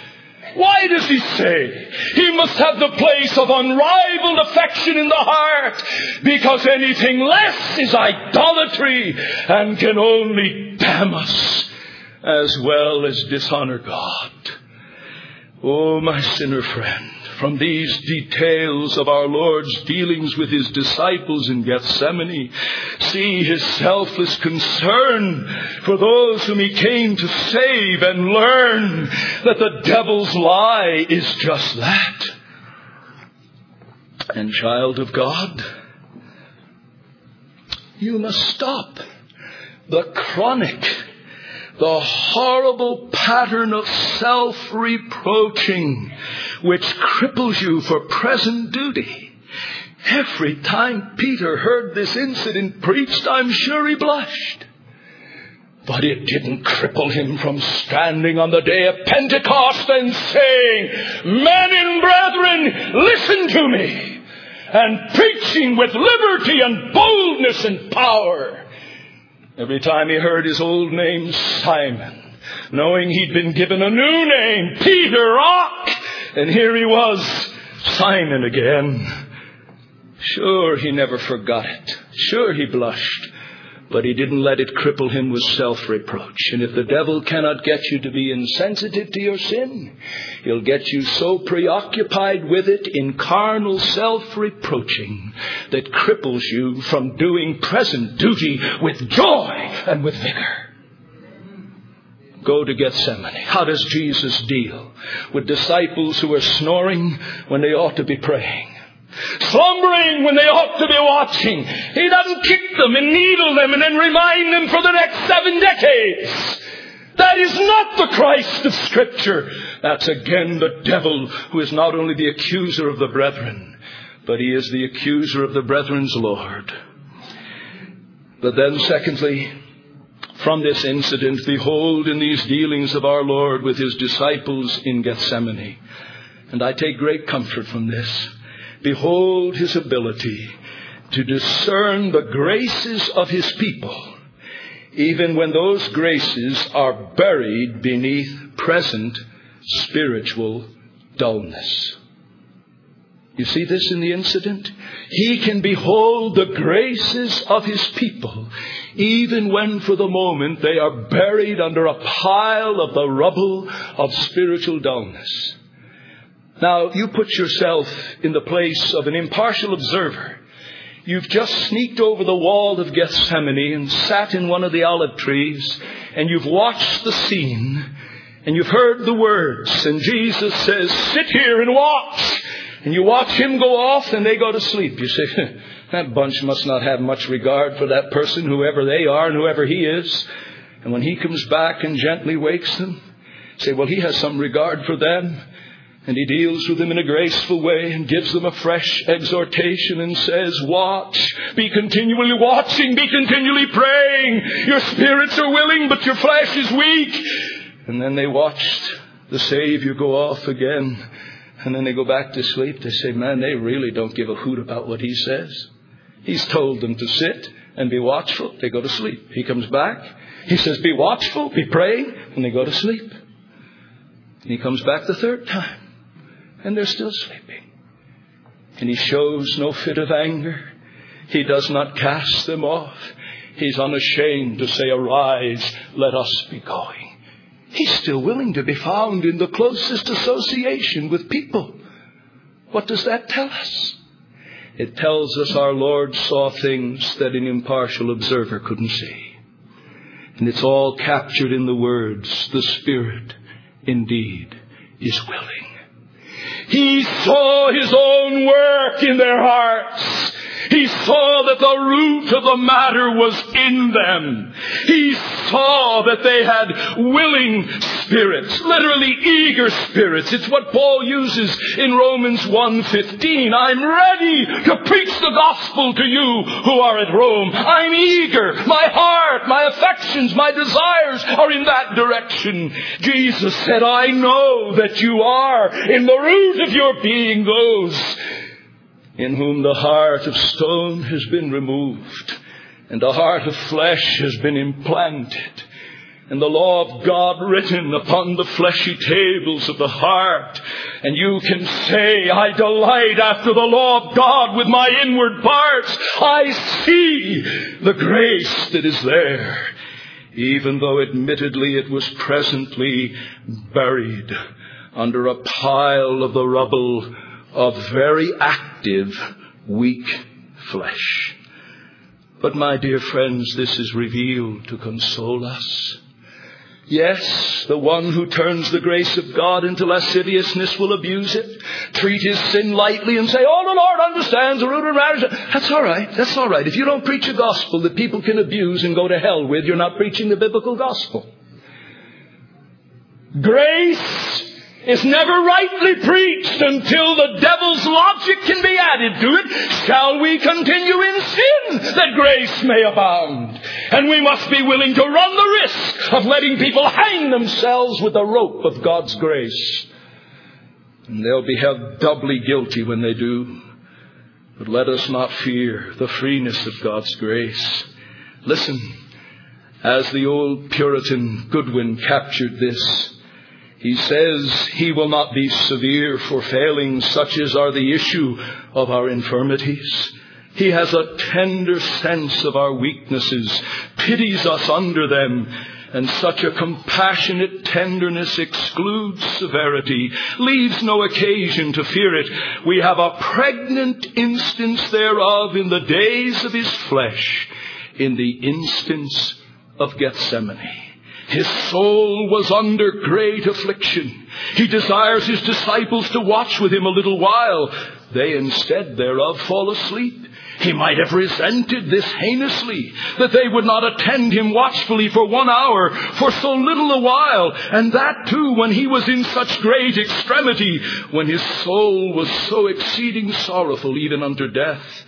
[SPEAKER 1] Why does he say he must have the place of unrivaled affection in the heart? Because anything less is idolatry and can only damn us as well as dishonor God. Oh, my sinner friend, from these details of our Lord's dealings with His disciples in Gethsemane, see His selfless concern for those whom He came to save, and learn that the devil's lie is just that. And child of God, you must stop the chronic, the horrible pattern of self-reproaching which cripples you for present duty. Every time Peter heard this incident preached, I'm sure he blushed. But it didn't cripple him from standing on the day of Pentecost and saying, "Men and brethren, listen to me," and preaching with liberty and boldness and power. Every time he heard his old name, Simon, knowing he'd been given a new name, Peter, Rock, and here he was, Simon again. Sure, he never forgot it. Sure, he blushed. But he didn't let it cripple him with self-reproach. And if the devil cannot get you to be insensitive to your sin, he'll get you so preoccupied with it in carnal self-reproaching that cripples you from doing present duty with joy and with vigor. Go to Gethsemane. How does Jesus deal with disciples who are snoring when they ought to be praying? Slumbering when they ought to be watching. He doesn't kick them and needle them and then remind them for the next seven decades. That is not the Christ of Scripture. That's again the devil, who is not only the accuser of the brethren, but he is the accuser of the brethren's Lord. But then secondly, from this incident, behold, in these dealings of our Lord with his disciples in Gethsemane, and I take great comfort from this, behold his ability to discern the graces of his people, even when those graces are buried beneath present spiritual dullness. You see this in the incident? He can behold the graces of his people, even when for the moment they are buried under a pile of the rubble of spiritual dullness. Now, you put yourself in the place of an impartial observer. You've just sneaked over the wall of Gethsemane and sat in one of the olive trees, and you've watched the scene, and you've heard the words, and Jesus says, sit here and watch. And you watch him go off, and they go to sleep. You say, that bunch must not have much regard for that person, whoever they are and whoever he is. And when he comes back and gently wakes them, say, well, he has some regard for them. And he deals with them in a graceful way and gives them a fresh exhortation and says, watch, be continually watching, be continually praying. Your spirits are willing, but your flesh is weak. And then they watched the Savior go off again. And then they go back to sleep. They say, man, they really don't give a hoot about what he says. He's told them to sit and be watchful. They go to sleep. He comes back. He says, be watchful, be praying. And they go to sleep. And he comes back the third time. And they're still sleeping. And he shows no fit of anger. He does not cast them off. He's unashamed to say, arise, let us be going. He's still willing to be found in the closest association with people. What does that tell us? It tells us our Lord saw things that an impartial observer couldn't see. And it's all captured in the words, the Spirit indeed is willing. He saw his own work in their hearts. He saw that the root of the matter was in them. He saw that they had willing spirits, literally eager spirits. It's what Paul uses in Romans one fifteen. I'm ready to preach the gospel to you who are at Rome. I'm eager. My heart, my affections, my desires are in that direction. Jesus said, I know that you are in the root of your being those in whom the heart of stone has been removed, and the heart of flesh has been implanted, and the law of God written upon the fleshy tables of the heart. And you can say, I delight after the law of God with my inward parts. I see the grace that is there, even though admittedly it was presently buried under a pile of the rubble of very active, weak flesh. But my dear friends, this is revealed to console us. Yes, the one who turns the grace of God into lasciviousness will abuse it, treat his sin lightly and say, oh, the Lord understands the root of matters. That's all right. That's all right. If you don't preach a gospel that people can abuse and go to hell with, you're not preaching the biblical gospel. Grace is never rightly preached until the devil's logic can be added to it. Shall we continue in sin that grace may abound? And we must be willing to run the risk of letting people hang themselves with the rope of God's grace. And they'll be held doubly guilty when they do. But let us not fear the freeness of God's grace. Listen, as the old Puritan Goodwin captured this, he says he will not be severe for failings such as are the issue of our infirmities. He has a tender sense of our weaknesses, pities us under them, and such a compassionate tenderness excludes severity, leaves no occasion to fear it. We have a pregnant instance thereof in the days of his flesh, in the instance of Gethsemane. His soul was under great affliction. He desires his disciples to watch with him a little while. They instead thereof fall asleep. He might have resented this heinously, that they would not attend him watchfully for one hour, for so little a while, and that too when he was in such great extremity, when his soul was so exceeding sorrowful even unto death.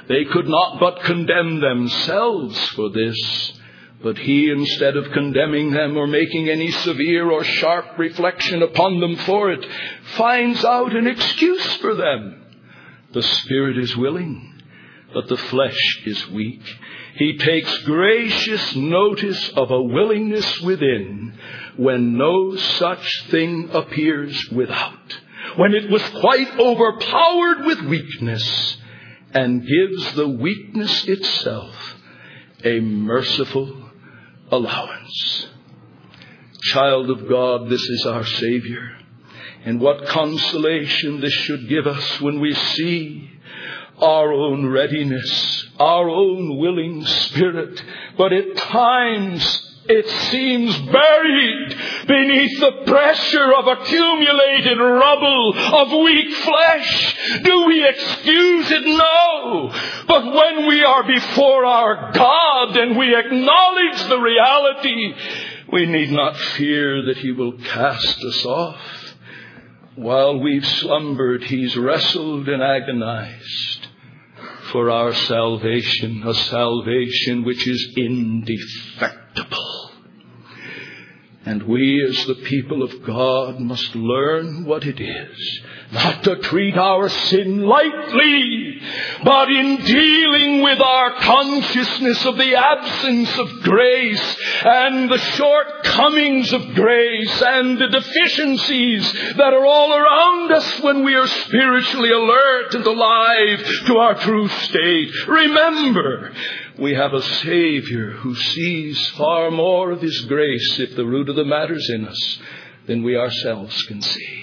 [SPEAKER 1] They could not but condemn themselves for this. But he, instead of condemning them or making any severe or sharp reflection upon them for it, finds out an excuse for them. The spirit is willing, but the flesh is weak. He takes gracious notice of a willingness within when no such thing appears without, when it was quite overpowered with weakness, and gives the weakness itself a merciful allowance. Child of God, this is our Savior. And what consolation this should give us when we see our own readiness, our own willing spirit, but at times it seems buried beneath the pressure of accumulated rubble of weak flesh. Do we excuse it? No. But when we are before our God and we acknowledge the reality, we need not fear that He will cast us off. While we've slumbered, He's wrestled and agonized for our salvation, a salvation which is indefectible. And we as the people of God must learn what it is not to treat our sin lightly, but in dealing with our consciousness of the absence of grace and the shortcomings of grace and the deficiencies that are all around us when we are spiritually alert and alive to our true state. Remember, we have a Savior who sees far more of His grace, if the root of the matter's in us, than we ourselves can see.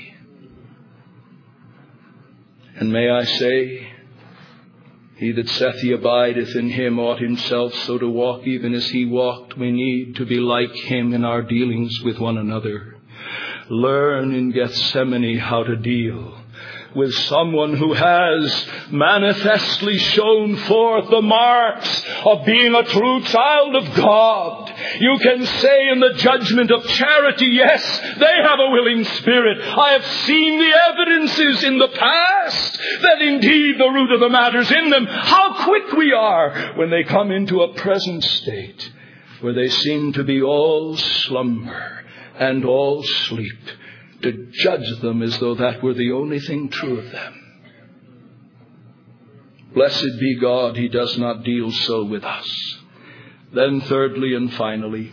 [SPEAKER 1] And may I say, he that saith he abideth in Him ought himself so to walk even as He walked. We need to be like Him in our dealings with one another. Learn in Gethsemane how to deal with someone who has manifestly shown forth the marks of being a true child of God. You can say in the judgment of charity, yes, they have a willing spirit. I have seen the evidences in the past that indeed the root of the matter's in them. How quick we are when they come into a present state where they seem to be all slumber and all sleep, to judge them as though that were the only thing true of them. Blessed be God, He does not deal so with us. Then thirdly and finally,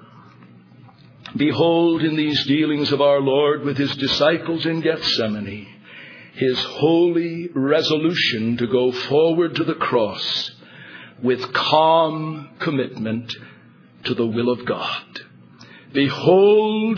[SPEAKER 1] behold in these dealings of our Lord with His disciples in Gethsemane, His holy resolution to go forward to the cross with calm commitment to the will of God. Behold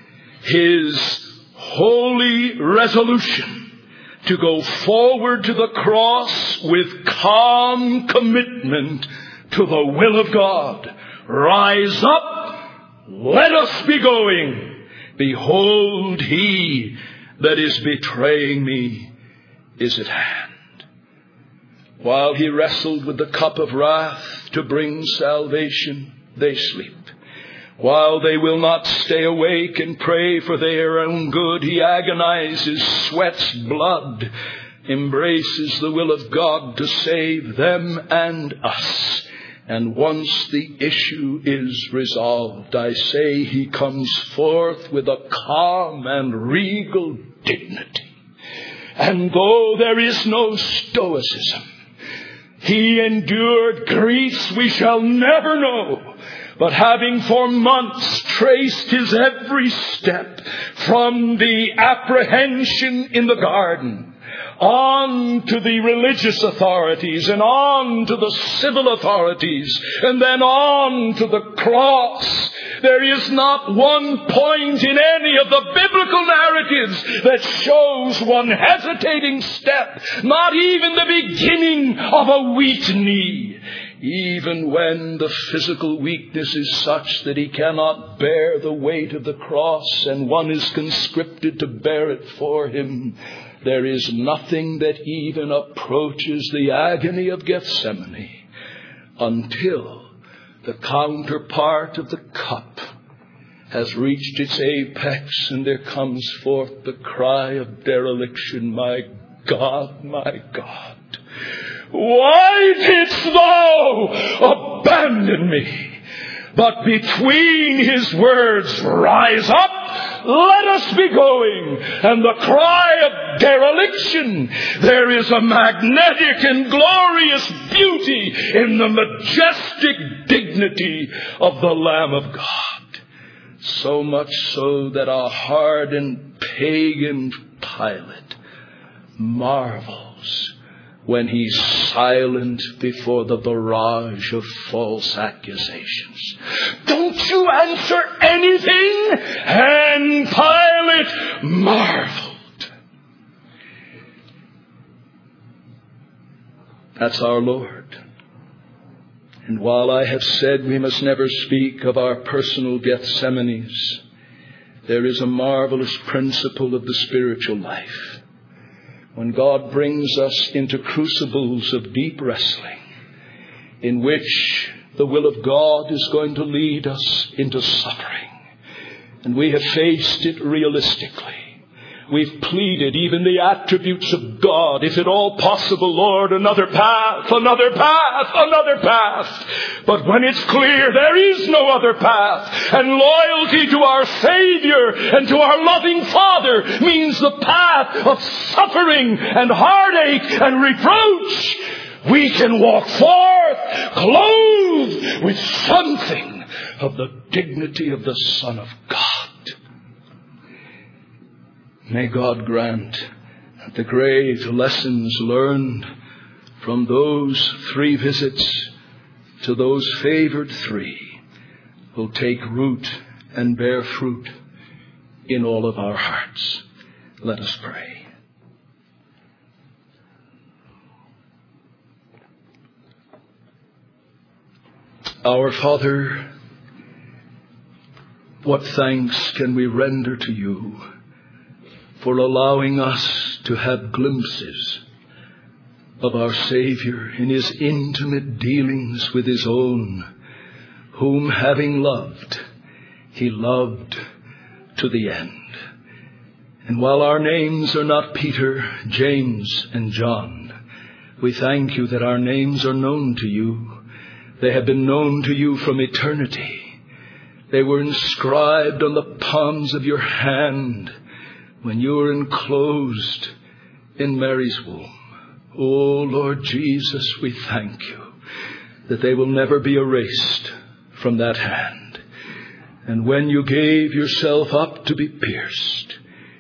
[SPEAKER 1] His holy resolution to go forward to the cross with calm commitment to the will of God. Rise up, let us be going. Behold, He that is betraying me is at hand. While He wrestled with the cup of wrath to bring salvation, they sleep. While they will not stay awake and pray for their own good, He agonizes, sweats blood, embraces the will of God to save them and us. And once the issue is resolved, I say He comes forth with a calm and regal dignity. And though there is no stoicism, He endured griefs we shall never know. But having for months traced His every step from the apprehension in the garden on to the religious authorities and on to the civil authorities and then on to the cross, there is not one point in any of the biblical narratives that shows one hesitating step, not even the beginning of a weak knee. Even when the physical weakness is such that he cannot bear the weight of the cross and one is conscripted to bear it for him, there is nothing that even approaches the agony of Gethsemane until the counterpart of the cup has reached its apex and there comes forth the cry of dereliction, my God, my God, Why didst thou abandon me? But between his words, rise up, let us be going, and the cry of dereliction, there is a magnetic and glorious beauty in the majestic dignity of the Lamb of God. So much so that a hardened pagan Pilate marvels when he's silent before the barrage of false accusations. Don't you answer anything? And Pilate marveled. That's our Lord. And while I have said we must never speak of our personal Gethsemanes, there is a marvelous principle of the spiritual life. When God brings us into crucibles of deep wrestling, in which the will of God is going to lead us into suffering, and we have faced it realistically, we've pleaded even the attributes of God. If at all possible, Lord, another path, another path, another path. But when it's clear there is no other path, and loyalty to our Savior and to our loving Father means the path of suffering and heartache and reproach, we can walk forth clothed with something of the dignity of the Son of God. May God grant that the great lessons learned from those three visits to those favored three will take root and bear fruit in all of our hearts. Let us pray. Our Father, what thanks can we render to you for allowing us to have glimpses of our Savior in his intimate dealings with his own, whom having loved, he loved to the end. And while our names are not Peter, James, and John, we thank you that our names are known to you. They have been known to you from eternity. They were inscribed on the palms of your hand when you were enclosed in Mary's womb. Oh, Lord Jesus, we thank you that they will never be erased from that hand. And when you gave yourself up to be pierced,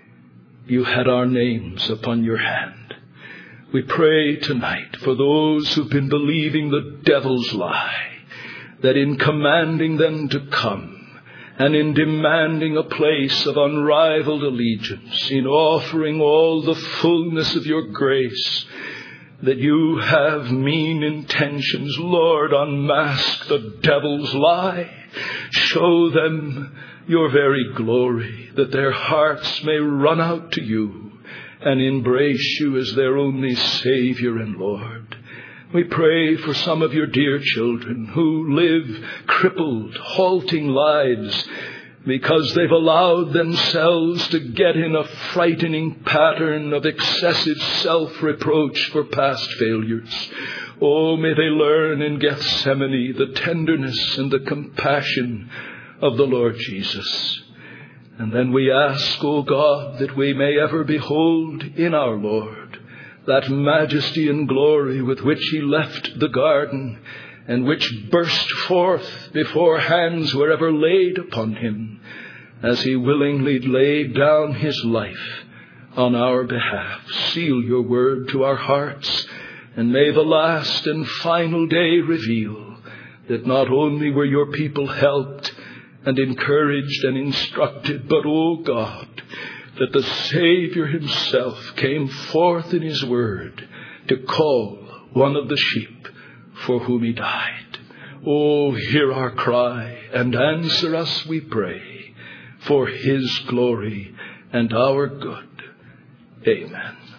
[SPEAKER 1] you had our names upon your hand. We pray tonight for those who've been believing the devil's lie, that in commanding them to come, and in demanding a place of unrivaled allegiance, in offering all the fullness of your grace, that you have mean intentions. Lord, unmask the devil's lie. Show them your very glory, that their hearts may run out to you and embrace you as their only Savior and Lord. We pray for some of your dear children who live crippled, halting lives because they've allowed themselves to get in a frightening pattern of excessive self-reproach for past failures. Oh, may they learn in Gethsemane the tenderness and the compassion of the Lord Jesus. And then we ask, O God, that we may ever behold in our Lord that majesty and glory with which he left the garden, and which burst forth before hands were ever laid upon him, as he willingly laid down his life on our behalf. Seal your word to our hearts, and may the last and final day reveal that not only were your people helped and encouraged and instructed, but, O God, that the Savior himself came forth in his word to call one of the sheep for whom he died. Oh, hear our cry and answer us, we pray, for his glory and our good. Amen.